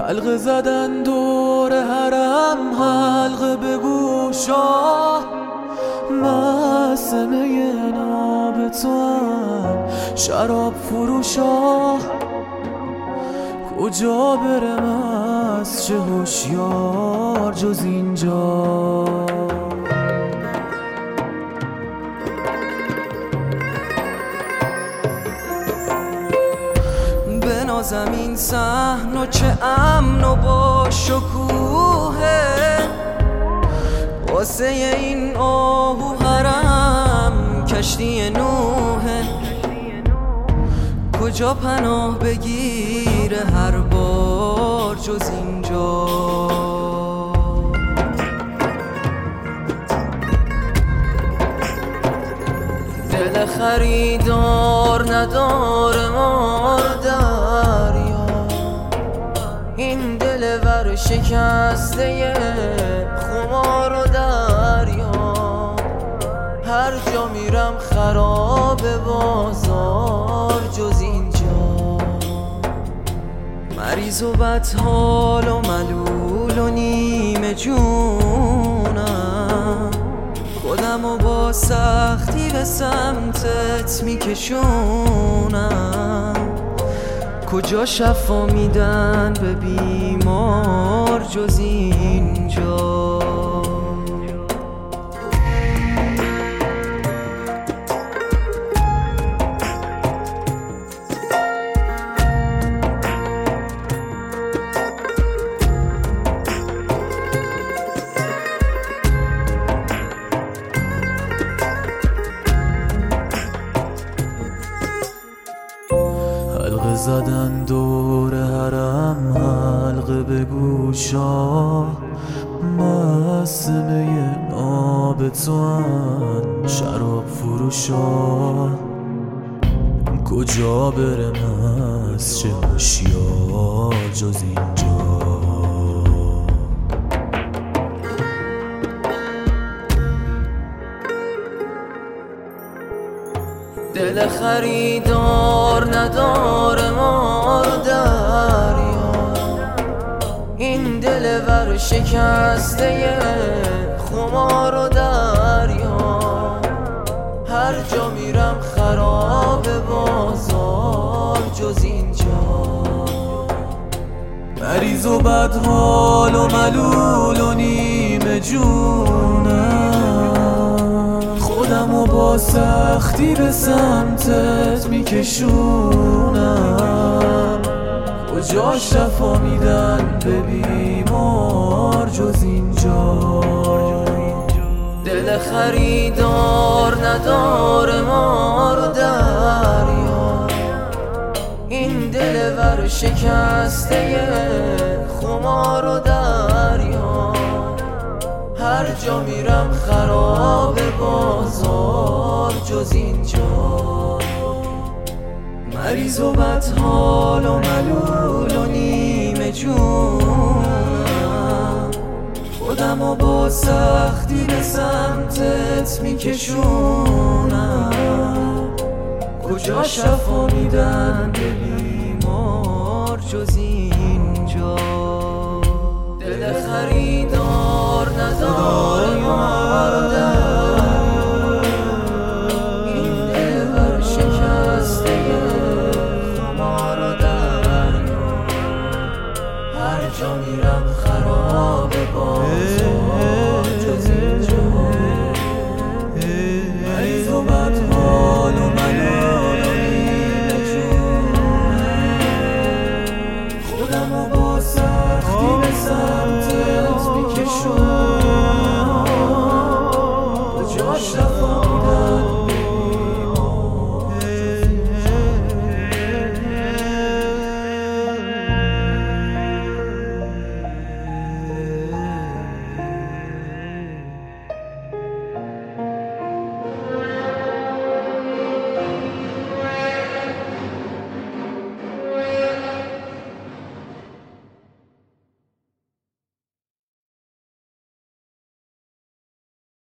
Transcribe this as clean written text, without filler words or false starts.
حلقه زدن دور حرم، حلقه به گوشا، مسمه ناب تو هم شراب فروشا. کجا برم از چه هوشیار جز اینجا؟ بنازم این صحن و چه امن و با شکوهه، واسه این آهو حرم کشتی نوحه. کجا پناه بگیره هر بار جز اینجا؟ دل خریدار نداره مار دریا، این دل ور شکسته خمار و دریا. هر جا میرم خراب بازار جز اینجا. مریض و بدحال و ملول و نیمه جونم، خودم و با سختی به سمتت میکشونم. کجا شفا میدن به بیمار جز اینجا؟ حلقه زدن دور حرم، حلقه به گوشا، مسمه ناب تو هم شراب فروشا. کجا برم از چه هوشیار جز اینجا؟ دل خریدار نداره مار دریا، این دل ور شکسته خمار و دریا. هر جا میرم خراب بازار جز اینجا. مریض و بدحال و ملول و نیمه جونم، خودم و با سختی به سمتت میکشونم. کجا شفا میدن به بیمار جز اینجا؟ دل خریدار نداره مار دریا، این دل ور شکسته خمار و دریا. هر جا میرم خراب بازار جز اینجا. مریض و بدحال و ملول و نیمه جونم، خودم و با سختی به سمتت میکشونم. کجا شفا میدن به بیمار جز اینجا؟ دل خریدار نداره